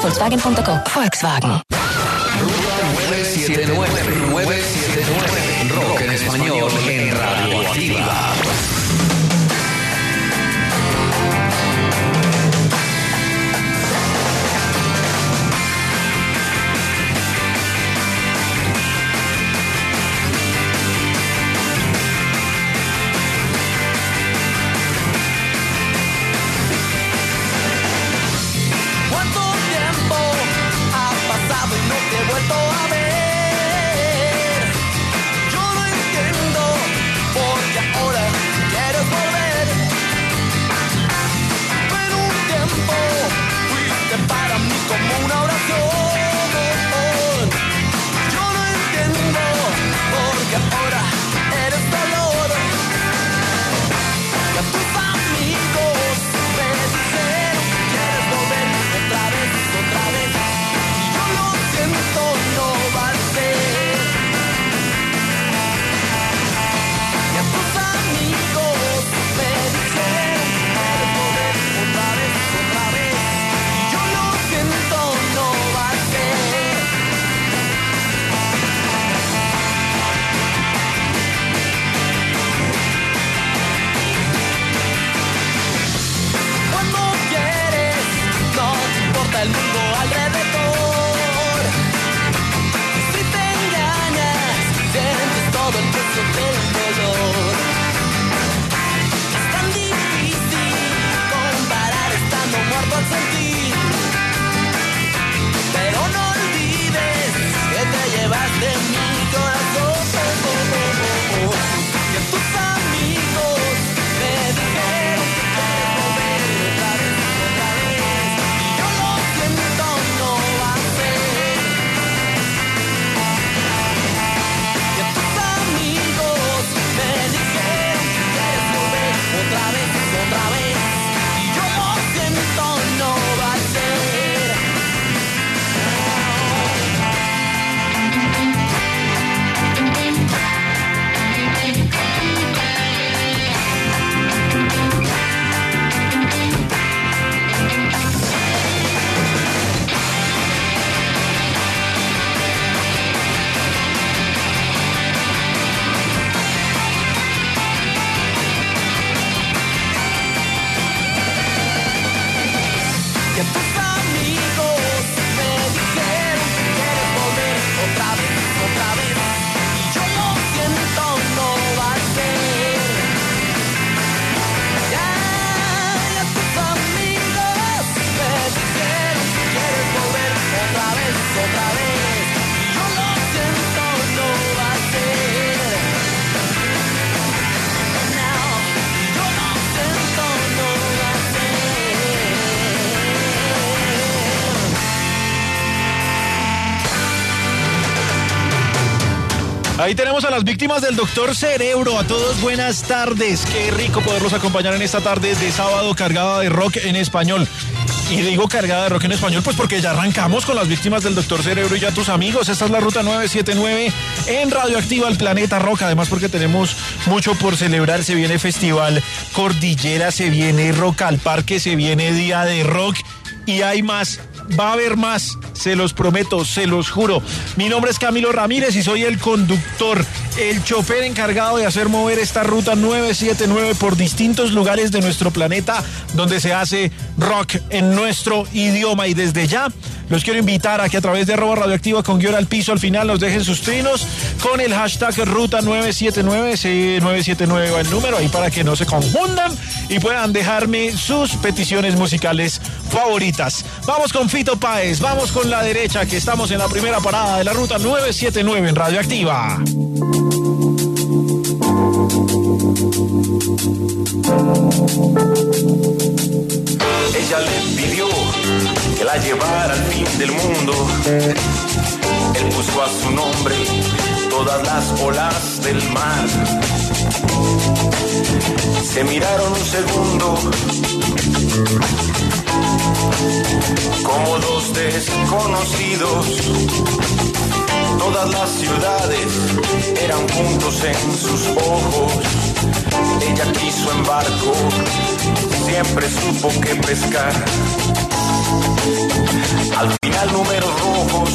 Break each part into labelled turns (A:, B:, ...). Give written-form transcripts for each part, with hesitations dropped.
A: Volkswagen.co. Volkswagen.
B: Ruta 979, Rock en español en Radioactiva.
C: Vuelto a ver, yo no entiendo por qué ahora quieres volver. En un tiempo fuiste para mí como una oración. Yo no entiendo por qué ahora eres dolor. Y a tus amigos me dijeron que quieres volver otra vez. No va a ser. Y a tus amigos me dijeron que quieres volver otra vez. Y yo lo siento, no va a ser. Cuando quieres, no te importa el mundo alrededor. Sientes todo el peso del dolor. Es tan difícil comparar estando muerto al sentir. Pero no olvides que te llevaste mi corazón. Y a tus amigos me dijeron que quieres volver otra vez. Y yo lo siento, no va a ser. Me dijeron que quieres volver otra vez, y yo lo siento, no va a ser. Y a tus amigos me dijeron que quieres volver otra vez, y yo lo siento, no va a ser. Y a tus amigos me dijeron que quieres volver otra vez, y yo lo siento, no va a ser. No, yo lo siento, no va a ser.
D: Ahí tenemos a las víctimas del Doctor Cerebro. A todos buenas tardes. Qué rico poderlos acompañar en esta tarde de sábado cargada de rock en español. Y digo cargada de rock en español pues porque ya arrancamos con las víctimas del Doctor Cerebro y ya tus amigos. Esta es la Ruta 979 en Radioactiva, el Planeta Rock. Además porque tenemos mucho por celebrar. Se viene Festival Cordillera, se viene Rock al Parque, se viene Día de Rock y hay más. Va a haber más, se los prometo, se los juro. Mi nombre es Camilo Ramírez y soy el conductor, el chofer encargado de hacer mover esta Ruta 979 por distintos lugares de nuestro planeta donde se hace rock en nuestro idioma. Y desde ya los quiero invitar a que a través de @radioactiva con guión al piso al final nos dejen sus trinos con el hashtag Ruta 979, ese 979 va el número ahí para que no se confundan y puedan dejarme sus peticiones musicales favoritas. Vamos con Fito Páez, vamos con La Derecha, que estamos en la primera parada de la Ruta 979 en Radioactiva.
E: Ella le pidió que la llevara al fin del mundo. Él puso a su nombre todas las olas del mar. Se miraron un segundo como dos desconocidos. Todas las ciudades eran puntos en sus ojos. Ella quiso en barco, siempre supo que pescar. Al final números rojos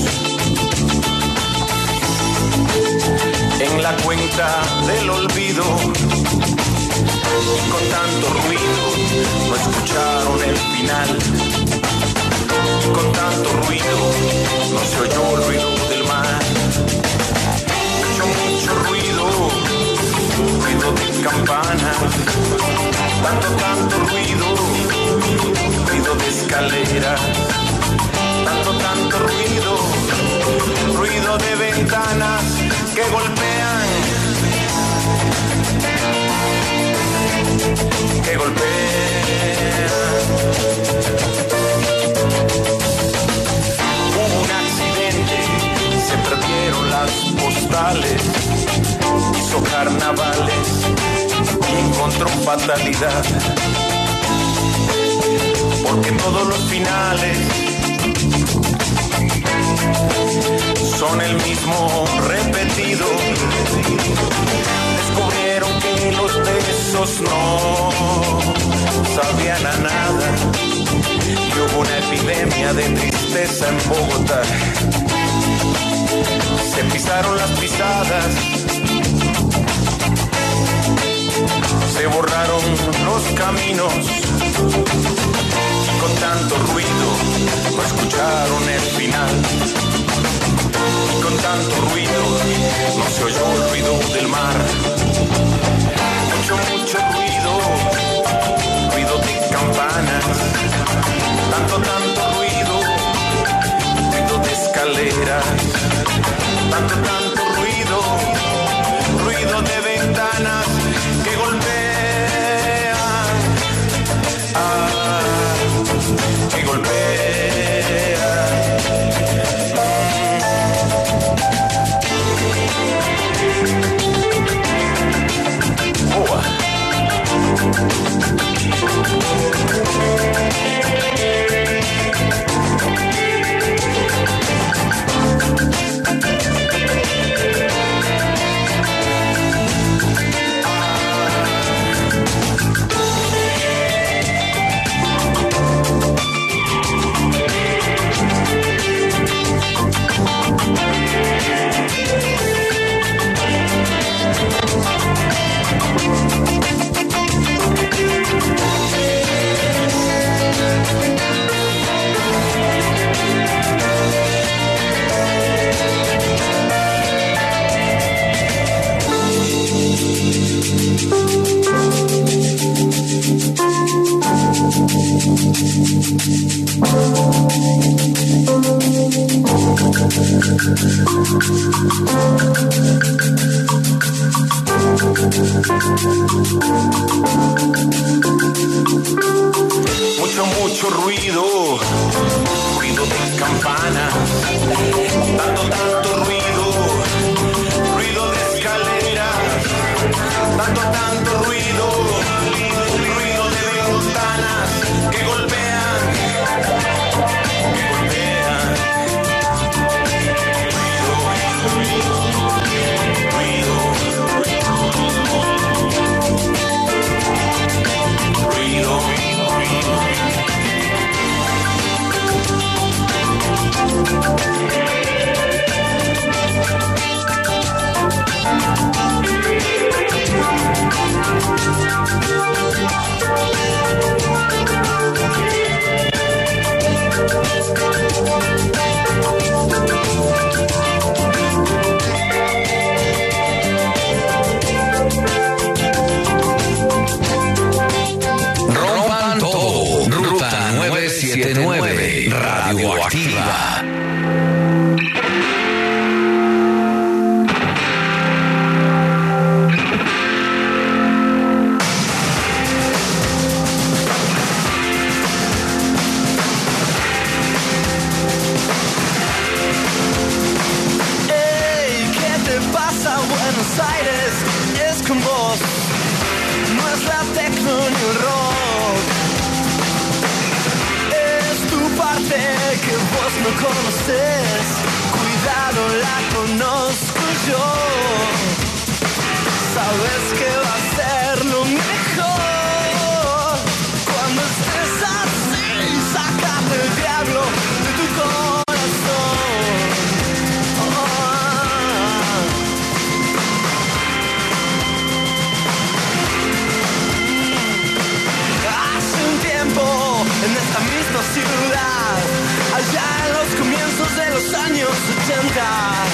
E: en la cuenta del olvido. Y con tanto ruido no escucharon el final. Y con tanto ruido no se oyó el ruido del mar. Mucho ruido, ruido de campana. Tanto ruido, ruido de escalera. Tanto ruido, ruido de ventanas que golpean, que golpean. Hubo un accidente, se perdieron las postales, hizo carnavales y encontró fatalidad. Porque todos los finales son el mismo repetido. Descubrieron que los besos no sabían a nada. Y hubo una epidemia de tristeza en Bogotá. Se pisaron las pisadas, se borraron los caminos. Y con tanto ruido no escucharon el final. Y con tanto ruido no se oyó el ruido del mar. Mucho ruido, ruido de campanas. Tanto ruido, ruido de escaleras. Tanto ruido, ruido de ventanas que golpean, que golpean. Mucho ruido, ruido de campana. Tanto ruido, ruido de escalera. Tanto ruido, ruido de ventanas que golpean, que golpean. Ruido.
B: Rompan todo. Ruta 979 Radioactiva.
C: Buenos Aires es con vos, no es la tecno ni el rock, es tu parte que vos no conoces, cuidado la conozco yo, sabes que va a ser lo mejor, cuando estés así, sácate de ahí. 80.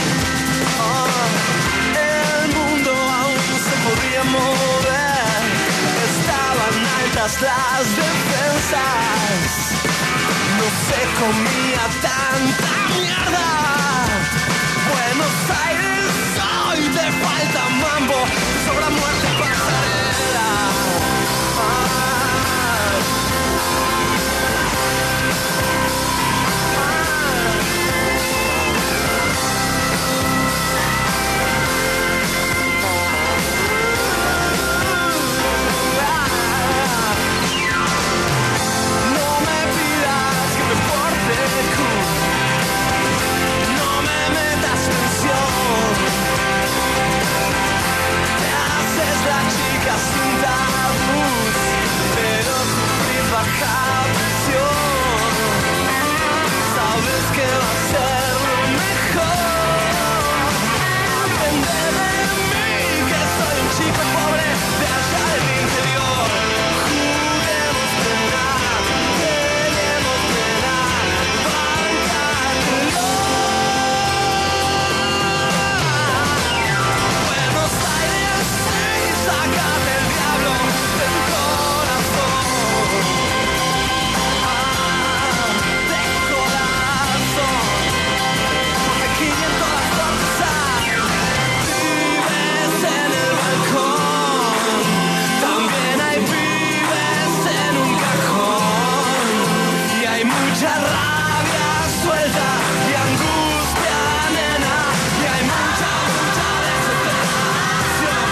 C: El mundo aún se podía mover, estaban altas las defensas, no se comía tanta mierda. Buenos Aires hoy te falta mambo, sobra muerte y pasarela. Sin tabús, pero sufrir baja presión. Sabes que va a ser lo mejor. Aprende de mí, que soy un chico pobre de allá del interior. Juguemos pena, tenemos pena, bancátelo. Buenos Aires, sácate el diablo del corazón, de corazón, porque aquí en todas partes vives en el balcón, también hay vives en un cajón, y hay mucha rabia suelta y angustia, nena, y hay mucha desesperación.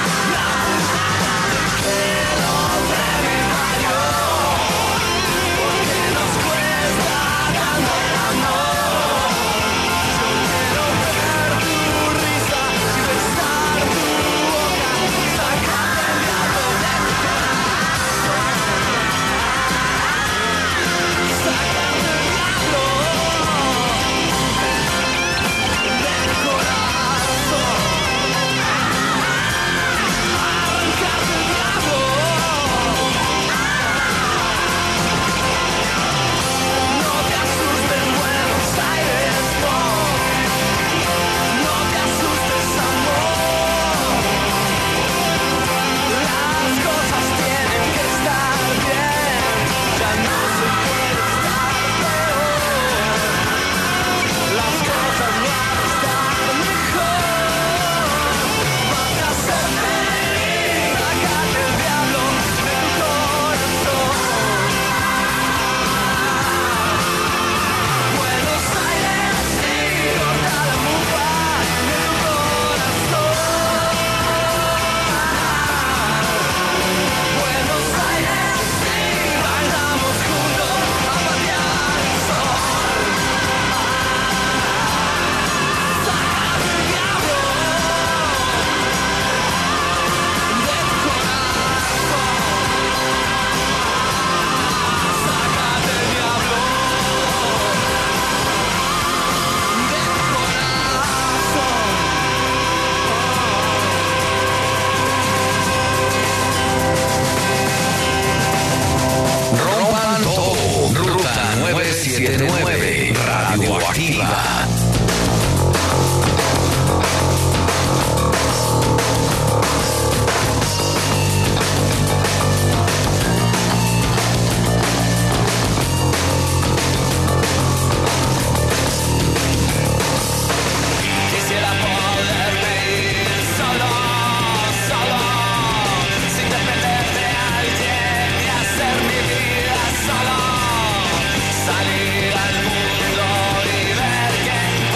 C: Salir al mundo y ver que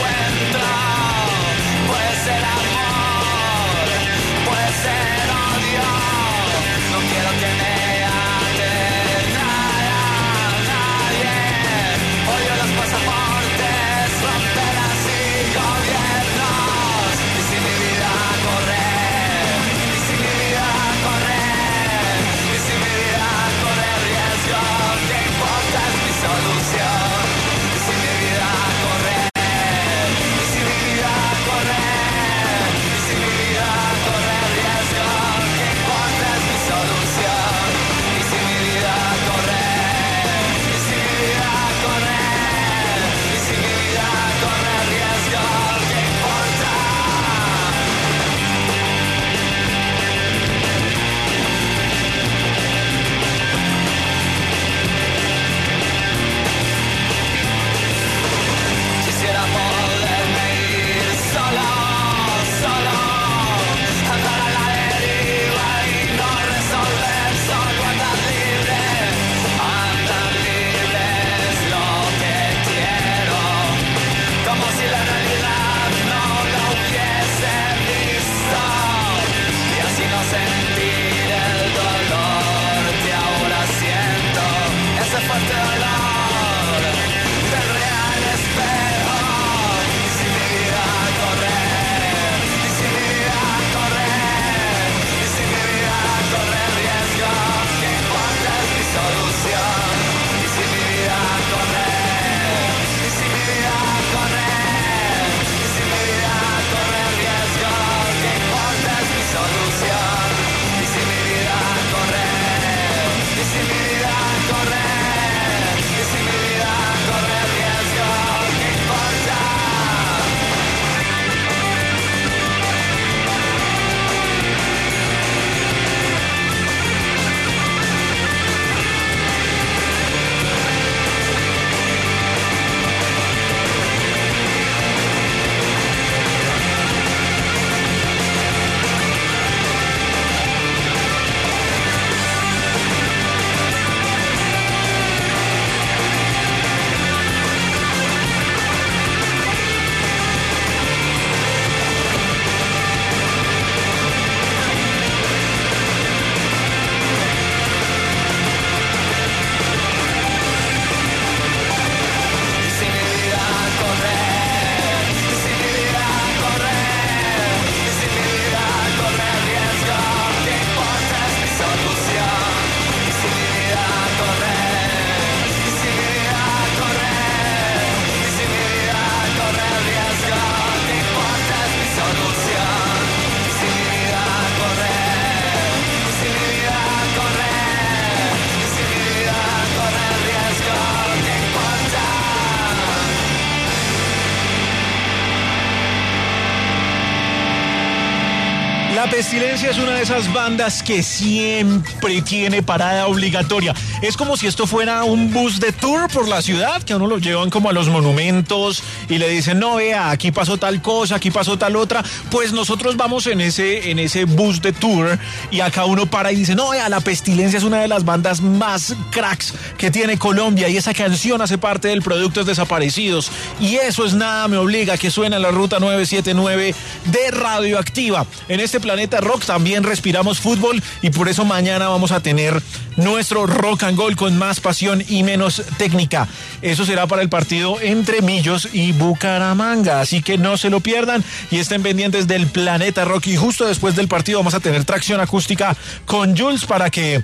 C: como si la realidad no la hubiese visto. Y así no sentir el dolor que ahora siento, ese fuerte dolor del real espejo. Y si mi vida corre, y si mi vida corre, y si mi vida corre riesgo, que importa es mi solución. Y si mi vida corre, y si mi vida corre, y si mi vida corre riesgo, que importa es mi solución. Y si mi vida corre, y si mi vida corre, y si mi vida corre riesgo, que importa.
D: La Pestilencia es una de esas bandas que siempre tiene parada obligatoria. Es como si esto fuera un bus de tour por la ciudad, que a uno lo llevan como a los monumentos y le dicen, no, vea, aquí pasó tal cosa, aquí pasó tal otra. Pues nosotros vamos en ese bus de tour y acá uno para y dice, no, vea, La Pestilencia es una de las bandas más cracks que tiene Colombia y esa canción hace parte del Productos Desaparecidos. Y eso es Nada Me Obliga, que suena en la ruta 979 de Radioactiva. En este Planeta Rock también respiramos fútbol y por eso mañana vamos a tener nuestro Rock and Goal con más pasión y menos técnica. Eso será para el partido entre Millos y Bucaramanga, así que no se lo pierdan y estén pendientes del Planeta Rock. Y justo después del partido vamos a tener tracción acústica con Jules para que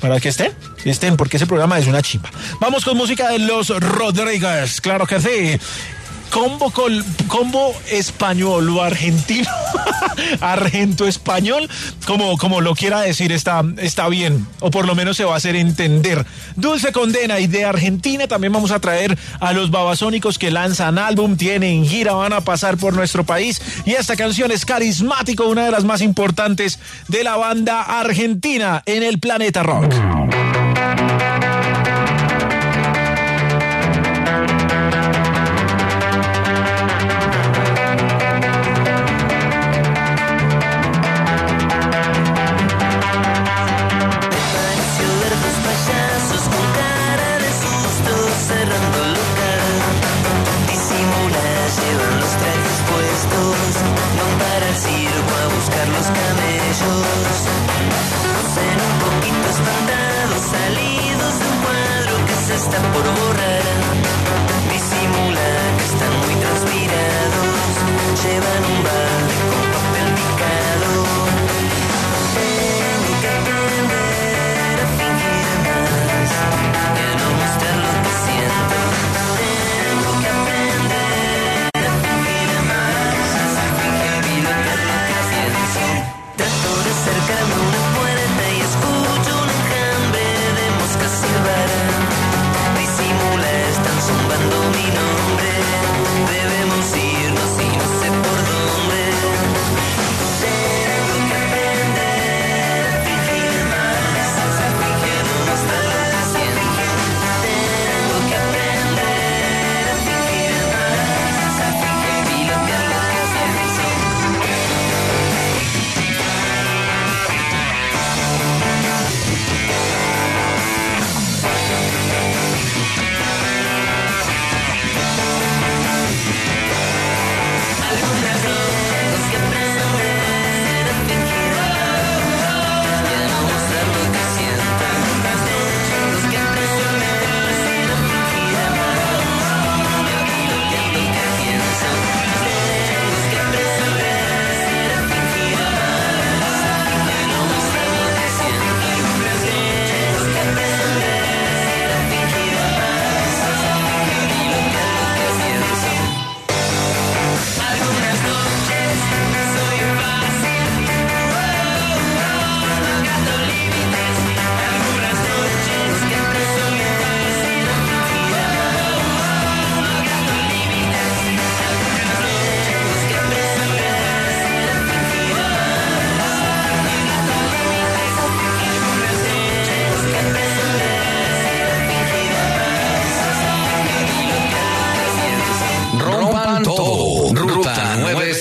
D: estén, porque ese programa es una chimba. Vamos con música de Los Rodríguez, claro que sí. Combo español o argentino, argento-español, como lo quiera decir, está bien, o por lo menos se va a hacer entender. Dulce Condena, y de Argentina también vamos a traer a los Babasónicos, que lanzan álbum, tienen gira, van a pasar por nuestro país, y esta canción es Carismático, una de las más importantes de la banda argentina en el Planeta Rock.
C: Los camellos, usen un poquito espantados,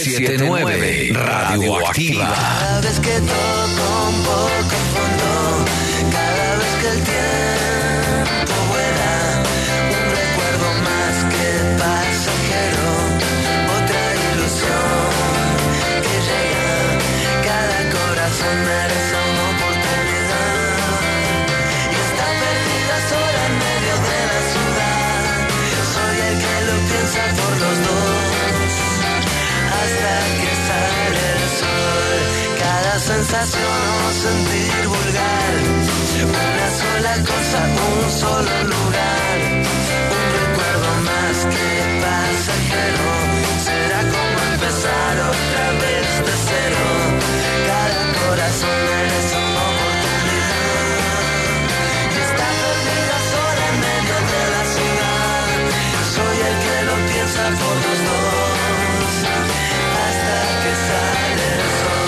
B: 979 Radioactiva.
C: Cada vez que toco un poco fondo, cada vez que el tiempo vuela, un recuerdo más que pasajero, otra ilusión que llega, cada corazón merece una oportunidad y está perdida sola en medio de la ciudad. Soy el que lo piensa por los dos hasta que sale el sol. Cada sensación o sentir vulgar, una sola cosa, un solo lugar, un recuerdo más que pasajero. Será como empezar otra vez de cero. Cada corazón merece una oportunidad y está perdida sola en medio de la ciudad. Soy el que lo piensa por los dos hasta que sale el sol.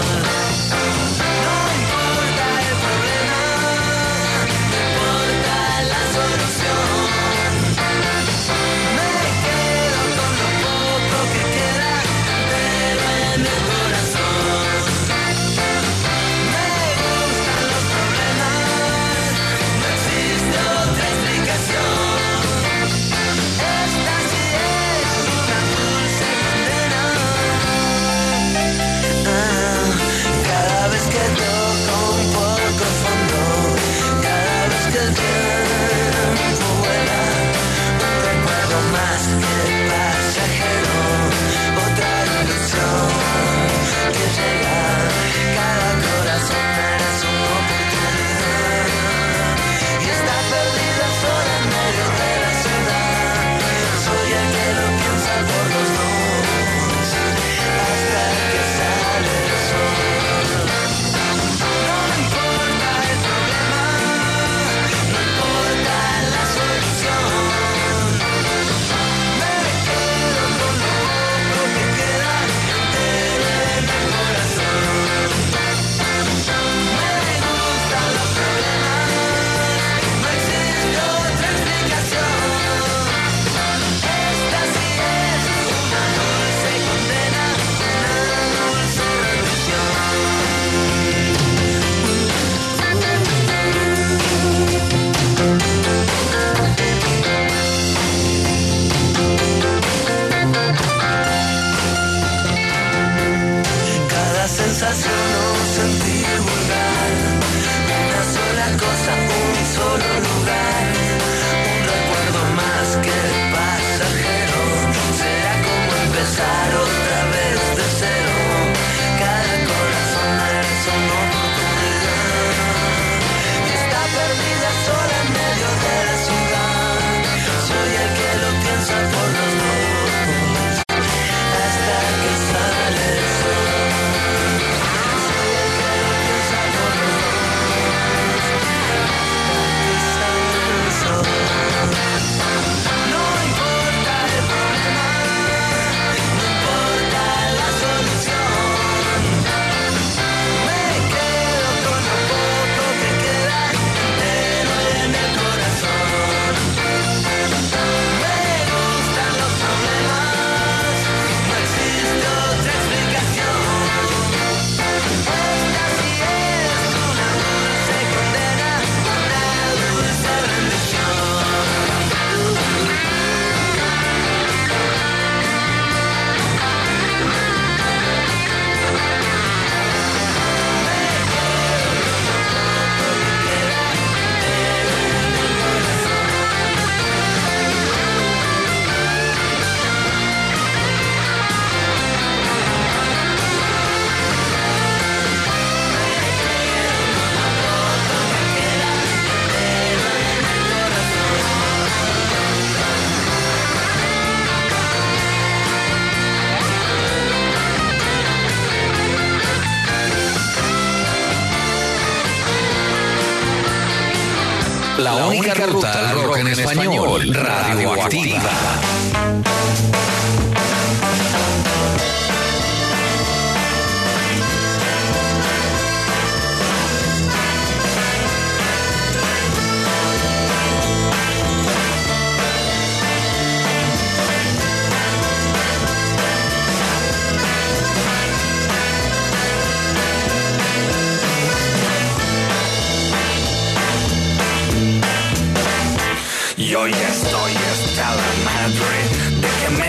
C: No importa el problema, no importa la solución. Me quedo con lo poco que queda, pero en el corazón. Me gustan los problemas, no existe otra explicación. Esta sí es una dulce condena. Cada vez que toco un poco fondo, cada vez que el tiempo vuela, un recuerdo más que pasajero, otra ilusión que llega. Cada corazón merece una oportunidad y está perdida sola en medio de la ciudad. Soy el que lo piensa por los dos hasta que sale el sol. No importa el problema, no importa la solución. Me quedo con lo poco que queda, pero en el corazón. Me gustan los problemas, no existe otra explicación. Esta sí es una dulce condena, una dulce bendición. Cada sensación o sentir vulgar, una sola cosa, un solo lugar, un recuerdo más que pasajero. Será como empezar otra vez de cero. Cada corazón merece una oportunidad y está perdida sola en medio de la ciudad. Soy el que lo piensa por los dos hasta que sale el sol. Soy el que lo piensa por los dos hasta que sale el sol. No importa el problema, no importa la solución. Me quedo con lo poco que queda, pero en el corazón. Me gustan los problemas, no existe otra explicación. Esta sí es una dulce condena, una dulce bendición.
B: La única ruta al rock en español, Radioactiva.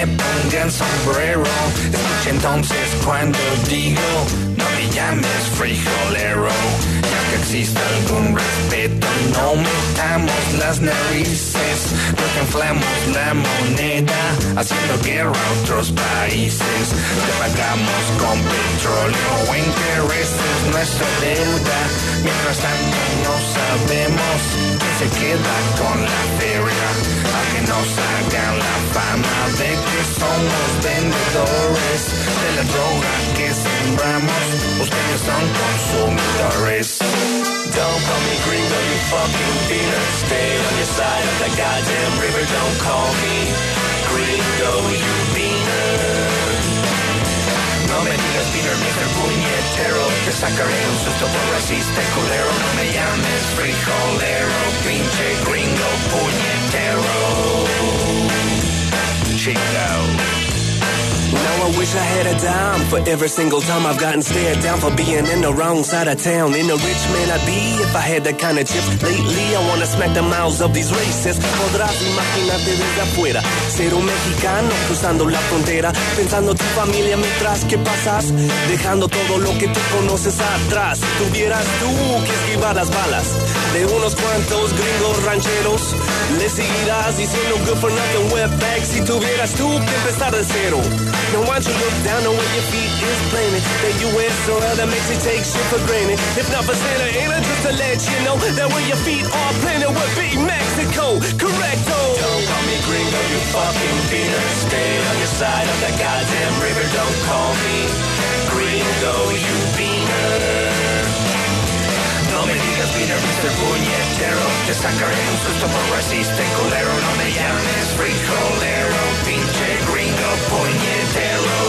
C: me ponga el sombrero. Escucha entonces cuando digo, no me llames frijolero. Ya que existe algún respeto, no metamos las narices. No te inflamos la moneda, haciendo guerra a otros países. Te pagamos con petróleo o intereses nuestra deuda. Mientras tanto no sabemos quién se queda con la feria. A que nos hagan la fama de que somos vendedores de la droga que sembramos. Ustedes son consumidores. Don't call me gringo, you fucking beaner. Stay on your side of the goddamn river. Don't call me gringo, you beaner. No me digas beaner, Mr. Puñetero. Te sacaré un susto por racista y culero. No me llames frijolero, pinche gringo puñetero. Chico. Now I wish I had a dime for every single time I've gotten stared down for being in the wrong side of town. In a rich man I'd be if I had that kind of chips. Lately I wanna smack the mouths of these racists. Podrás imaginarte desde afuera ser un mexicano cruzando la frontera, pensando tu familia mientras que pasas, dejando todo lo que tú conoces atrás. Tuvieras tú que esquivar las balas de unos cuantos gringos rancheros, le seguirás diciendo good for nothing wetback si tuvieras tú que empezar de cero. Now why don't you look down on where your feet is planted? The U.S. soil that makes you take shit for granted. If not for Santa Ana, just to let you know that where your feet are planted would be Mexico. Correcto. Don't call me gringo, you fucking beaner. Stay on your side of the goddamn river. Don't call me gringo, you beaner. No me digas beaner, Mr. Puñetero. Te sacaré un susto por racista y culero. No me llames frijolero, pinche gringo puñetero.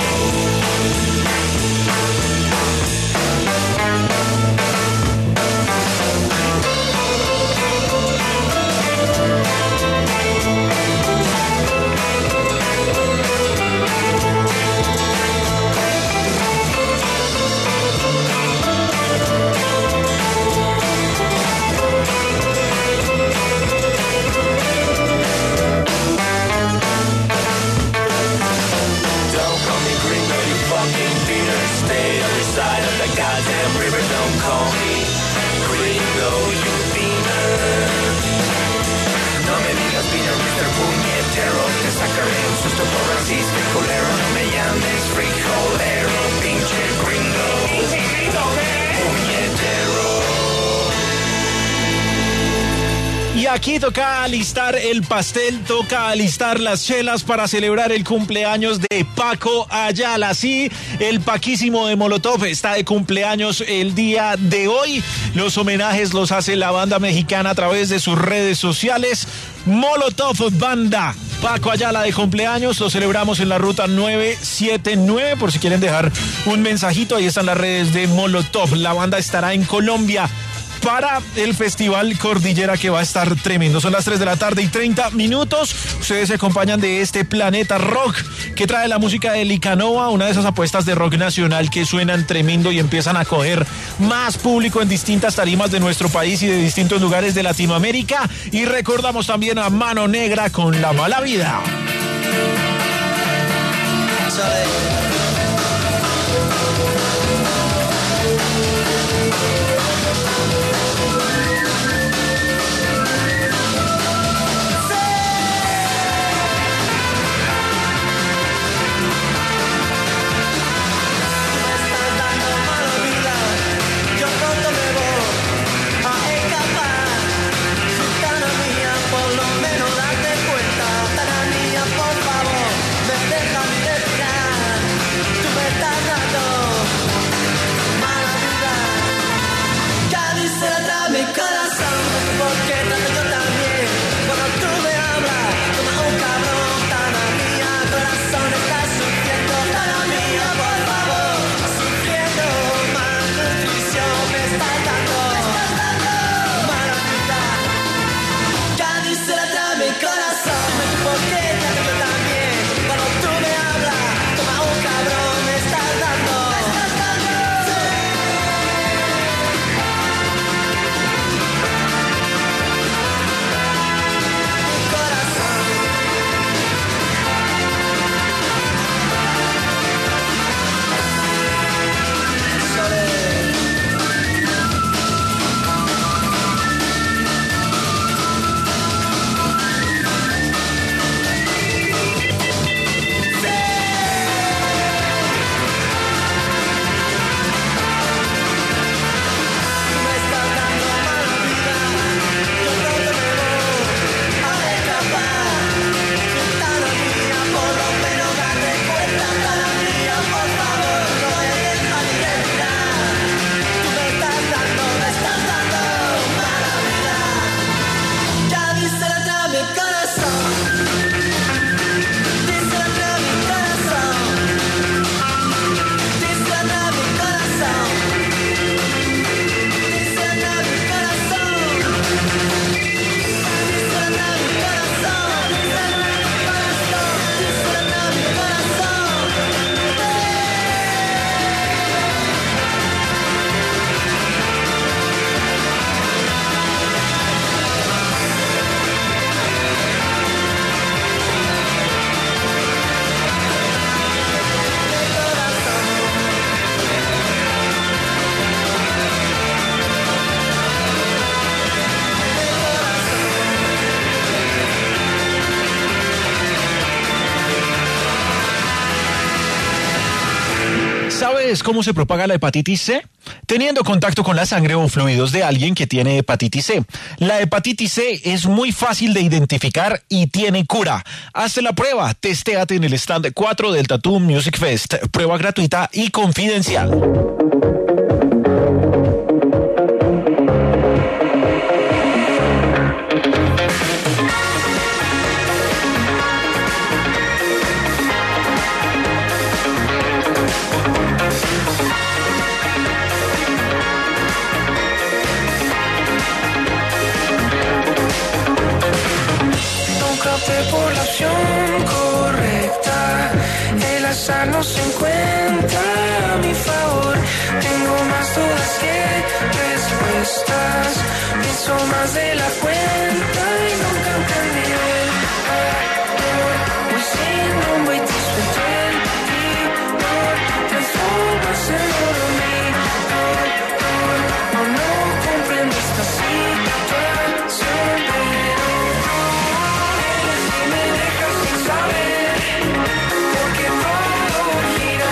C: Side of the goddamn river, don't call me gringo, you beaner. No me digas beaner, Mr. Puñetero. Te sacaré un susto por racista y culero. No me llames frijolero, pinche gringo. Pinche gringo, puñetero.
D: Y aquí toca alistar el pastel, toca alistar las chelas para celebrar el cumpleaños de Paco Ayala. Sí, el Paquísimo de Molotov está de cumpleaños el día de hoy. Los homenajes los hace la banda mexicana a través de sus redes sociales. Molotov Banda. Paco Ayala de cumpleaños, lo celebramos en la ruta 979, por si quieren dejar un mensajito, ahí están las redes de Molotov. La banda estará en Colombia para el Festival Cordillera, que va a estar tremendo. Son las 3 de la tarde y 30 minutos. Ustedes se acompañan de este Planeta Rock que trae la música de Licanova, una de esas apuestas de rock nacional que suenan tremendo y empiezan a coger más público en distintas tarimas de nuestro país y de distintos lugares de Latinoamérica. Y recordamos también a Mano Negra con La Mala Vida.
F: Por lo menos date cuenta, tana mía,
D: ¿Sabes cómo se propaga la hepatitis C? Teniendo contacto con la sangre o fluidos de alguien que tiene hepatitis C. La hepatitis C es muy fácil de identificar y tiene cura. Hazte la prueba, testéate en el stand 4 del Tattoo Music Fest. Prueba gratuita y confidencial.
C: Por la opción correcta, el azar no se encuentra a mi favor. Tengo más dudas que respuestas, pienso más de la cuenta y nunca entendí el amor. Hoy sin rumbo y te suelto el timor, transformas en oro mi dolor. No comprendo esta situación, pero me dejas sin saber, porque todo gira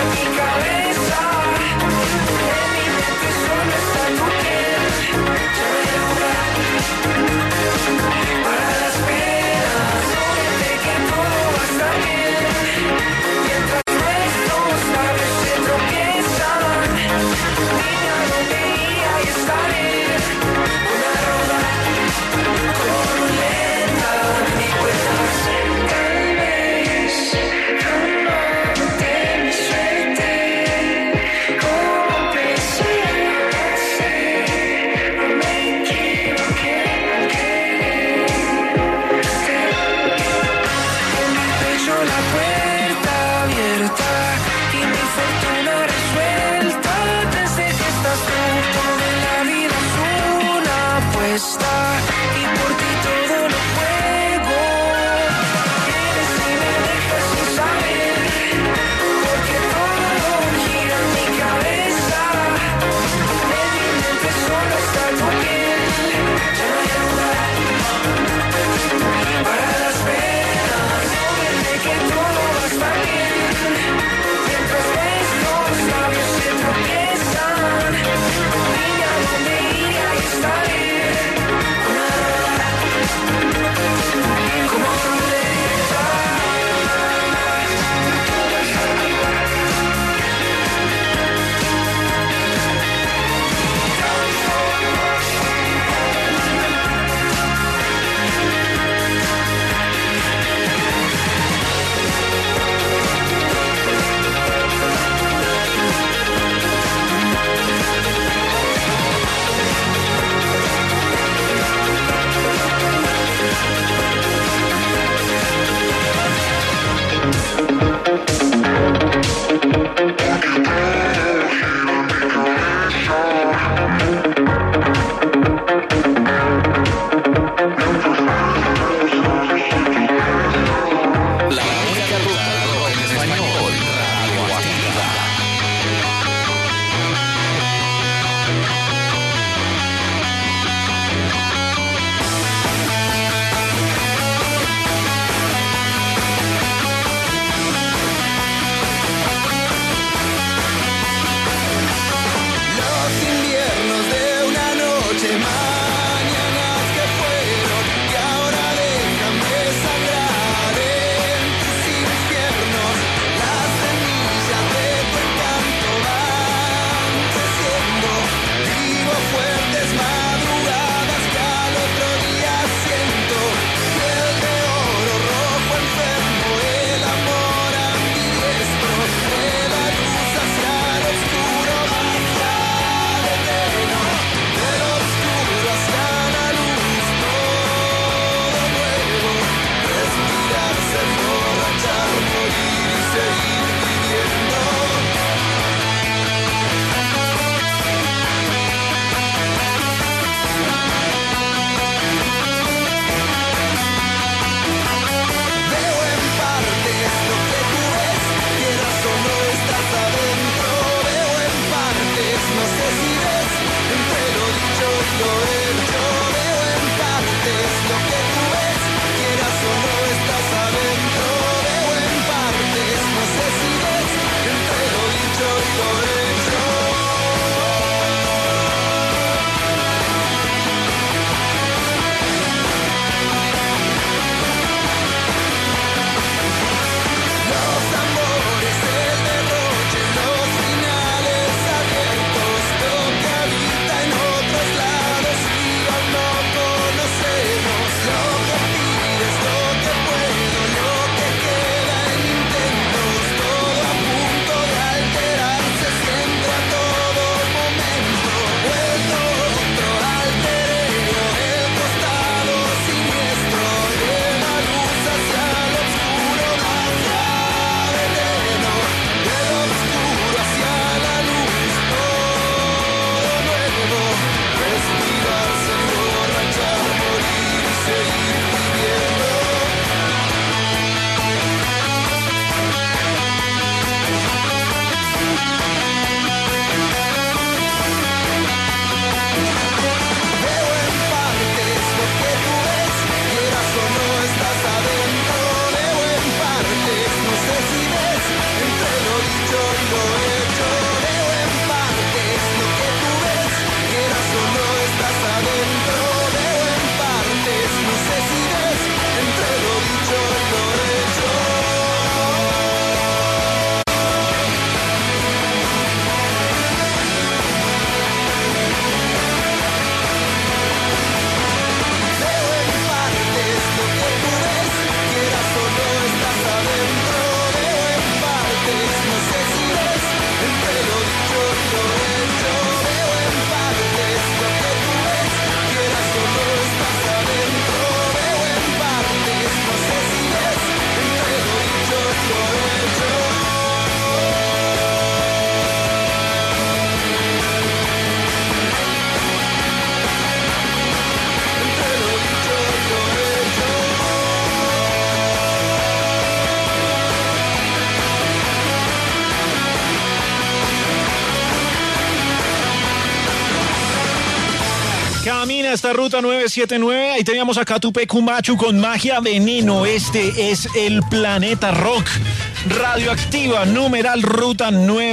D: a esta Ruta 979. Ahí teníamos a Catupecu Machu con Magia Veneno. Este es el Planeta Rock. Radioactiva, numeral Ruta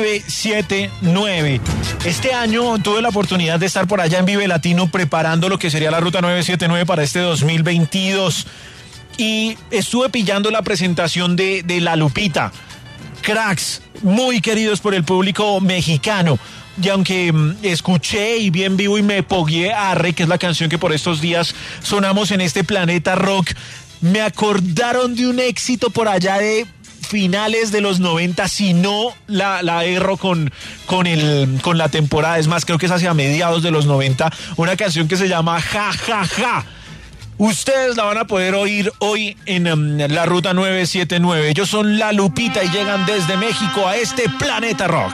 D: 979. Este año tuve la oportunidad de estar por allá en Vive Latino preparando lo que sería la Ruta 979 para este 2022. Y estuve pillando la presentación de La Lupita. Cracks, muy queridos por el público mexicano. Y aunque escuché y vi en vivo y me pogué Arre, que es la canción que por estos días sonamos en este Planeta Rock, me acordaron de un éxito por allá de finales de los 90, si no la erro con la temporada. Es más, creo que es hacia mediados de los 90, una canción que se llama Ja, Ja, Ja. Ustedes la van a poder oír hoy en la Ruta 979. Ellos son La Lupita y llegan desde México a este Planeta Rock.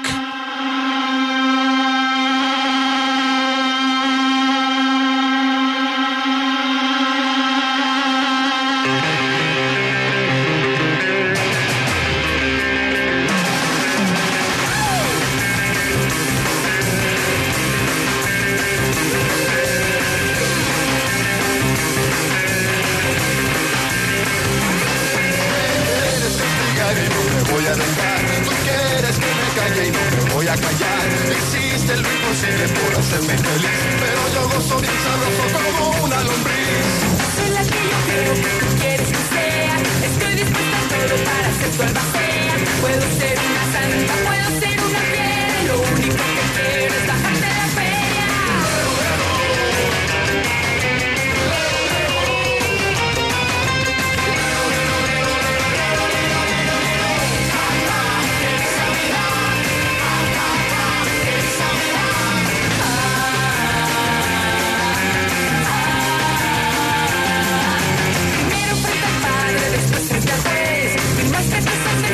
C: Primero frente al padre, después frente al juez. Y más que cosas de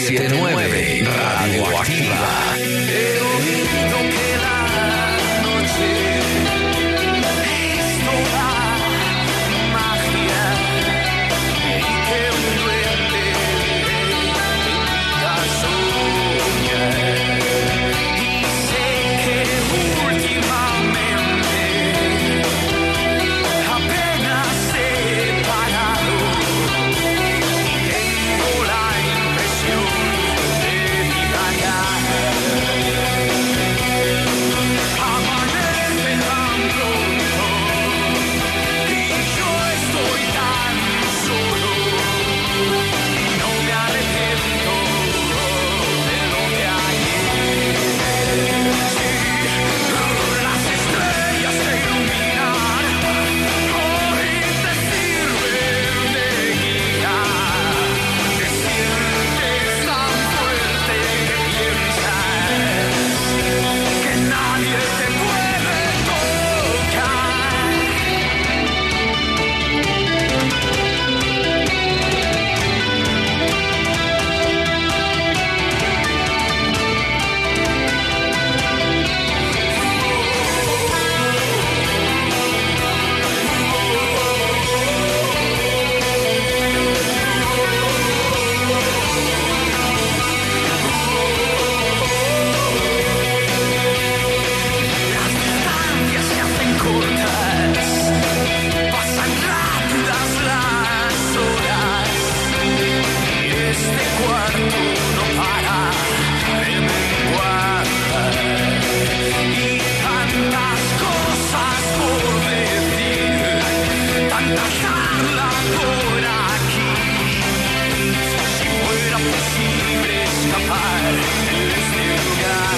B: 1979 Radioactiva.
C: He oído que la noche es toda magia y que un duende invita a soñar. Y sé que últimamente apenas he parado y tengo la impresión de divagar. Amanece tan pronto y yo estoy tan solo y no me arrepiento de lo que ayer. Sí, las estrellas te iluminan, hoy te sirven de guía. Te sientes tan fuerte que piensas que nadie te puede tocar. Las distancias se hacen cortas, pasan rápidas las horas y este cuarto no para de menguar. Y tantas cosas por decir, tanta charla por aquí. Si fuera posible escapar de este lugar.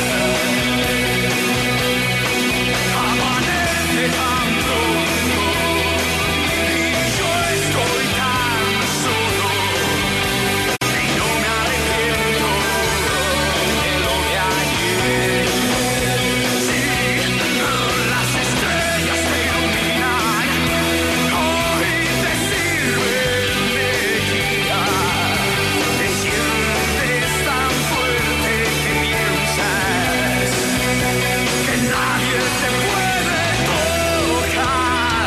C: Amanece tan pronto y yo estoy tan solo y no me arrepiento de lo de ayer. Sí, las estrellas te iluminan, hoy te sirven de guía. Te sientes tan fuerte que piensas que nadie te puede tocar.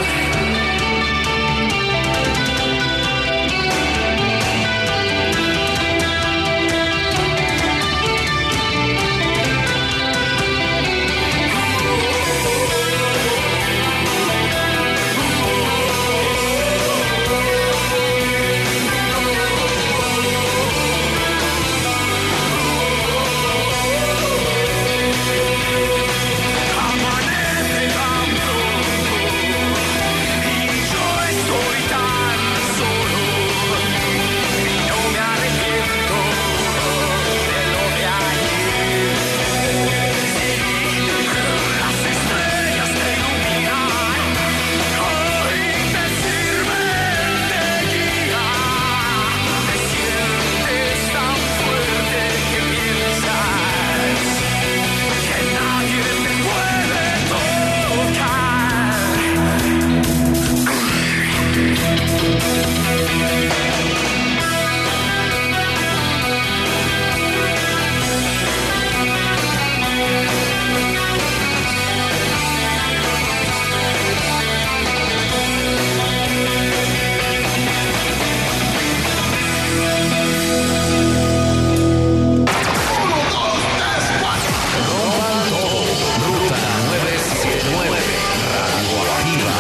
C: Amanece tan pronto y yo estoy tan solo y no me arrepiento de lo de ayer. Sí, las estrellas te iluminan, hoy te sirven de guía. Te sientes tan fuerte que piensas que nadie te puede
B: Ruta 979 Radioactiva.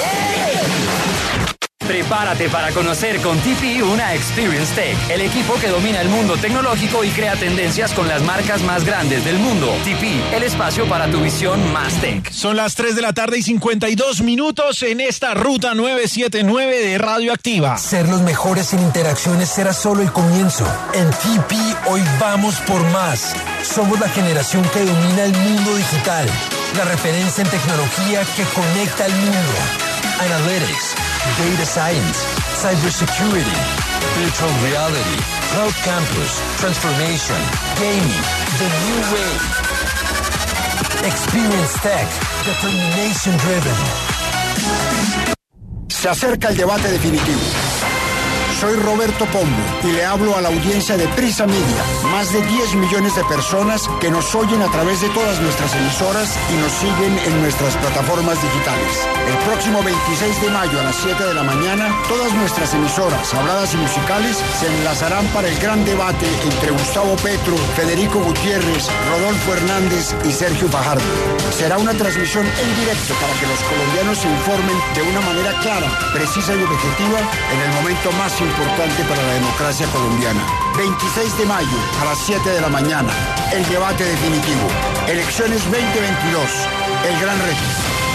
F: Prepárate para conocer con TP una Experience Tech, el equipo que domina el mundo tecnológico y crea tendencias con las marcas más grandes del mundo. TP, el espacio para tu visión más tech.
D: Son las 3 de la tarde y 52 minutos en esta Ruta 979 de Radioactiva.
G: Ser los mejores en interacciones será solo el comienzo. En TP hoy vamos por más. Somos la generación que domina el mundo digital. La referencia en tecnología que conecta al mundo. Analytics, Data Science, Cybersecurity, Virtual Reality, Cloud Campus, Transformation, Gaming, The New Way. Experience Tech, Determination Driven.
H: Se acerca el debate definitivo. Soy Roberto Pombo y le hablo a la audiencia de Prisa Media. Más de 10 millones de personas que nos oyen a través de todas nuestras emisoras y nos siguen en nuestras plataformas digitales. El próximo 26 de mayo a las 7 de la mañana, todas nuestras emisoras, habladas y musicales, se enlazarán para el gran debate entre Gustavo Petro, Federico Gutiérrez, Rodolfo Hernández y Sergio Fajardo. Será una transmisión en directo para que los colombianos se informen de una manera clara, precisa y objetiva en el momento más importante para la democracia colombiana. 26 de mayo a las 7 de la mañana, el debate definitivo. Elecciones 2022, el gran reto.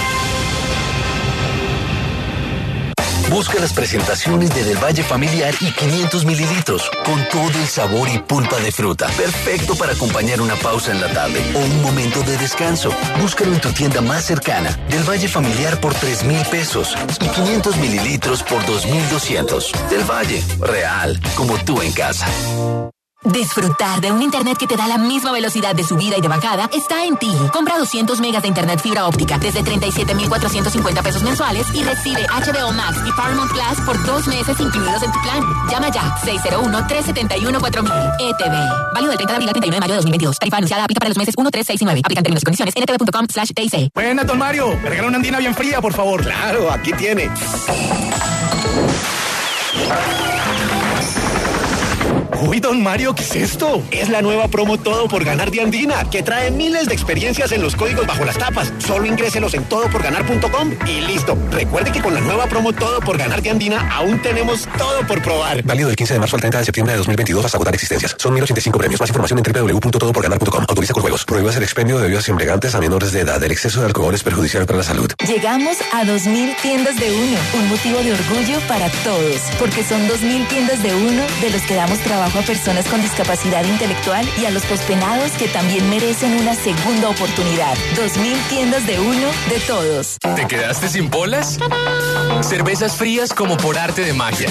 I: Busca las presentaciones de Del Valle Familiar y 500 mililitros, con todo el sabor y pulpa de fruta. Perfecto para acompañar una pausa en la tarde o un momento de descanso. Búscalo en tu tienda más cercana. Del Valle Familiar por 3,000 pesos y 500 mililitros por 2,200. Del Valle, real, como tú en casa.
A: Disfrutar de un internet que te da la misma velocidad de subida y de bajada está en ti. Compra 200 megas de internet fibra óptica desde 37,450 pesos mensuales y recibe HBO Max y Paramount Plus por 2 meses incluidos en tu plan. Llama ya 601-371-4000. ETV. Válido del 30 de abril al 31 de mayo de 2022. Tarifa anunciada aplica para los meses 1, 3, 6 y 9. Aplican términos y condiciones en ntv.com/TIC.
J: Buena, don Mario. Me regala una andina bien fría, por favor.
K: Claro, aquí tiene.
J: Uy, don Mario, ¿qué es esto?
K: Es la nueva promo Todo por Ganar de Andina, que trae miles de experiencias en los códigos bajo las tapas. Solo ingréselos en todoporganar.com y listo. Recuerde que con la nueva promo Todo por Ganar de Andina aún tenemos todo por probar.
L: Válido del 15 de marzo al 30 de septiembre de 2022 hasta agotar existencias. Son 1,085 premios. Más información en www.todoporganar.com. Autoriza con juegos. Prohíbas el expendio de bebidas embriagantes a menores de edad. El exceso de alcohol es perjudicial para la salud.
M: Llegamos a 2,000 tiendas de uno. Un motivo de orgullo para todos. Porque son 2,000 tiendas de uno de los que damos trabajo a personas con discapacidad intelectual y a los pospenados que también merecen una segunda oportunidad. 2,000 tiendas de uno de todos.
N: ¿Te quedaste sin polas? Cervezas frías como por arte de magia.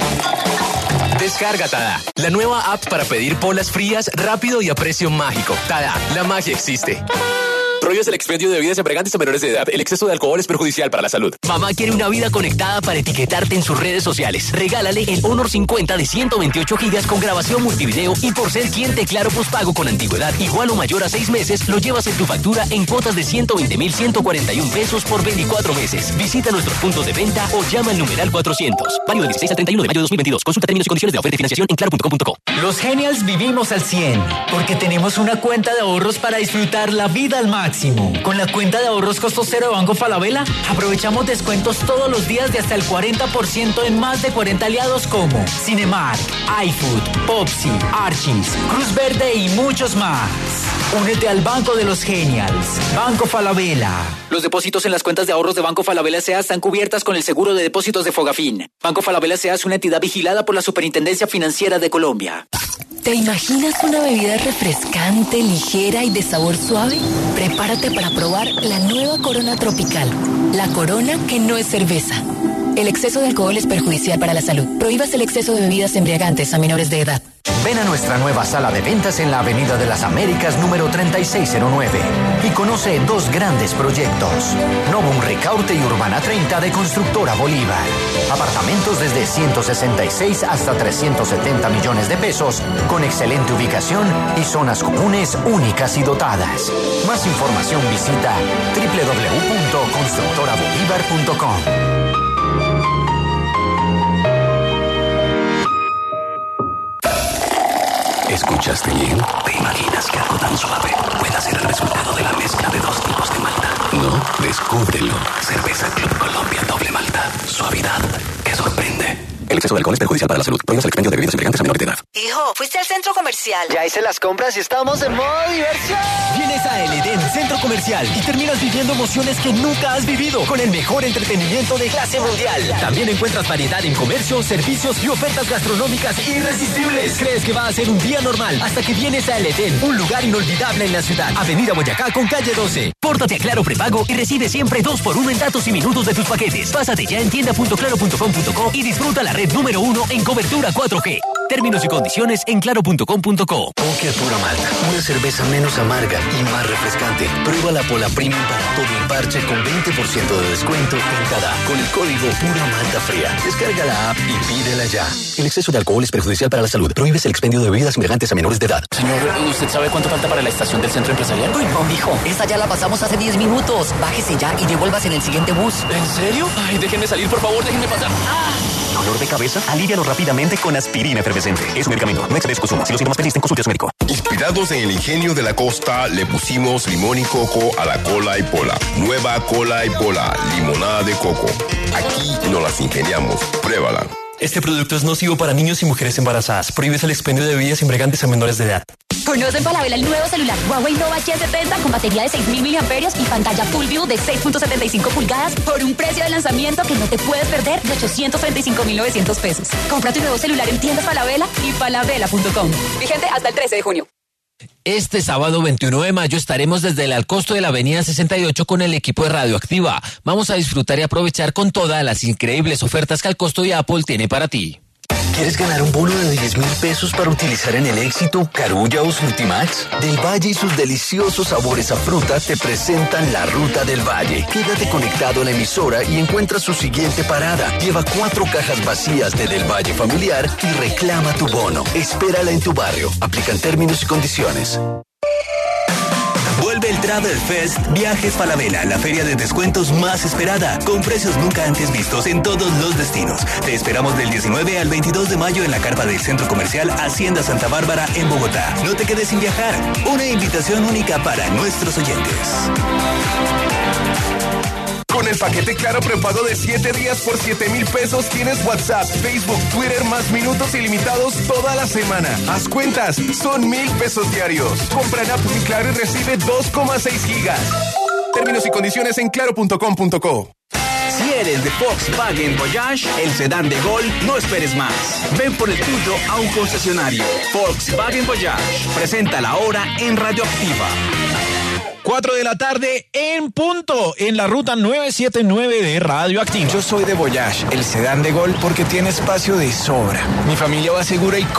N: Descarga Tada, la nueva app para pedir polas frías rápido y a precio mágico. Tada, la magia existe. Prohíbes el expendio de bebidas embriagantes a menores de edad. El exceso de alcohol es perjudicial para la salud.
O: Mamá quiere una vida conectada para etiquetarte en sus redes sociales. Regálale el Honor 50 de 128 gigas con grabación multivideo y por ser cliente Claro Postpago con antigüedad igual o mayor a 6 meses, lo llevas en tu factura en cuotas de 120,141 pesos por 24 meses. Visita nuestros puntos de venta o llama al numeral 400. Válido del 16 al 31 de mayo de 2022. Consulta términos y condiciones de la oferta y financiación en claro.com.co.
P: Los Genials vivimos al 100 porque tenemos una cuenta de ahorros para disfrutar la vida al máximo. Con la cuenta de ahorros costo cero de Banco Falabella, aprovechamos descuentos todos los días de hasta el 40% en más de 40 aliados como Cinemark, iFood, Popsi, Archie's, Cruz Verde y muchos más. Únete al Banco de los Genials. Banco Falabella.
Q: Los depósitos en las cuentas de ahorros de Banco Falabella S.A. están cubiertas con el seguro de depósitos de Fogafín. Banco Falabella S.A. es una entidad vigilada por la Superintendencia Financiera de Colombia.
A: ¿Te imaginas una bebida refrescante, ligera y de sabor suave? Prepárate para probar la nueva Corona Tropical. La Corona que no es cerveza. El exceso de alcohol es perjudicial para la salud. Prohíbas el exceso de bebidas embriagantes a menores de edad.
R: Ven a nuestra nueva sala de ventas en la Avenida de las Américas número 3609 y conoce 2 grandes proyectos. Novum Ricaurte y Urbana 30 de Constructora Bolívar. Apartamentos desde 166 hasta 370 millones de pesos con excelente ubicación y zonas comunes únicas y dotadas. Más información visita www.constructorabolívar.com.
I: ¿Escuchaste bien? ¿Te imaginas que algo tan suave pueda ser el resultado de la mezcla de 2 tipos de malta? No, descúbrelo. Cerveza Club Colombia Doble Malta. Suavidad que sorprende. El exceso de alcohol es perjudicial para la salud. Prohíbas el expendio de bebidas embriagantes a menores de edad.
S: Hijo, ¿fuiste al centro comercial?
T: Ya hice las compras y estamos en modo diversión.
P: Vienes a El Edén Centro Comercial y terminas viviendo emociones que nunca has vivido con el mejor entretenimiento de clase mundial. También encuentras variedad en comercio, servicios y ofertas gastronómicas irresistibles. Crees que va a ser un día normal hasta que vienes a El Edén, un lugar inolvidable en la ciudad. Avenida Boyacá con calle 12.
O: Pórtate a Claro Prepago y recibe siempre 2x1 en datos y minutos de tus paquetes. Pásate ya en tienda.claro.com.co y disfruta la red número 1 en cobertura 4G. Términos y condiciones en claro.com.co.
I: Poker Pura Malta, una cerveza menos amarga y más refrescante. Prueba la Pola Premium para todo el parche con 20% de descuento en cada con el código Pura Malta Fría. Descarga la app y pídela ya. El exceso de alcohol es perjudicial para la salud. Prohíbes el expendio de bebidas embriagantes a menores de edad.
N: Señor, ¿usted sabe cuánto falta para la estación del centro empresarial?
Q: Uy, no, mijo, esa ya la pasamos hace 10 minutos. Bájese ya y devuélvase en el siguiente bus.
N: ¿En serio? Ay, déjenme salir, por favor, déjenme pasar.
K: ¿Dolor de cabeza? Alívialo rápidamente con aspirina efervescente. Es un medicamento, no excedes consumo. Si los síntomas persisten, consulte a su médico.
U: Inspirados en el ingenio de la costa, le pusimos limón y coco a la cola y pola. Nueva cola y pola, limonada de coco. Aquí nos las ingeniamos. Pruébala.
N: Este producto es nocivo para niños y mujeres embarazadas. Prohíbes el expendio de bebidas embriagantes a menores de edad.
A: Conoce en Falabella el nuevo celular Huawei Nova H70 con batería de 6.000 mAh y pantalla Full View de 6.75 pulgadas por un precio de lanzamiento que no te puedes perder de 835.900 pesos. Compra tu nuevo celular en tiendas Falabella y falabella.com. Vigente hasta el 13 de junio.
O: Este sábado 21 de mayo estaremos desde el Alcosto de la Avenida 68 con el equipo de Radioactiva. Vamos a disfrutar y aprovechar con todas las increíbles ofertas que Alcosto y Apple tiene para ti.
I: ¿Quieres ganar un bono de 10.000 pesos para utilizar en el Éxito, Carulla o Frutimax? Del Valle y sus deliciosos sabores a fruta te presentan la Ruta del Valle. Quédate conectado a la emisora y encuentra su siguiente parada. Lleva 4 cajas vacías de Del Valle Familiar y reclama tu bono. Espérala en tu barrio. Aplican términos y condiciones.
V: Vuelve el Travel Fest Viajes Falabella, la feria de descuentos más esperada, con precios nunca antes vistos en todos los destinos. Te esperamos del 19 al 22 de mayo en la carpa del Centro Comercial Hacienda Santa Bárbara en Bogotá. No te quedes sin viajar, una invitación única para nuestros oyentes.
U: Con el paquete Claro prepago de 7 días por 7.000 pesos tienes WhatsApp, Facebook, Twitter más minutos ilimitados toda la semana. Haz cuentas, son 1.000 pesos diarios. Compra en App Mi Claro y recibe 2,6 gigas. Términos y condiciones en claro.com.co.
W: Si eres de Volkswagen Voyage, el sedán de Gol, no esperes más. Ven por el tuyo a un concesionario. Volkswagen Voyage. Presenta la hora en Radioactiva.
D: 4 de la tarde en punto en la ruta 979 de Radioactiva.
X: Yo soy de Voyage, el sedán de Gol, porque tiene espacio de sobra. Mi familia va segura y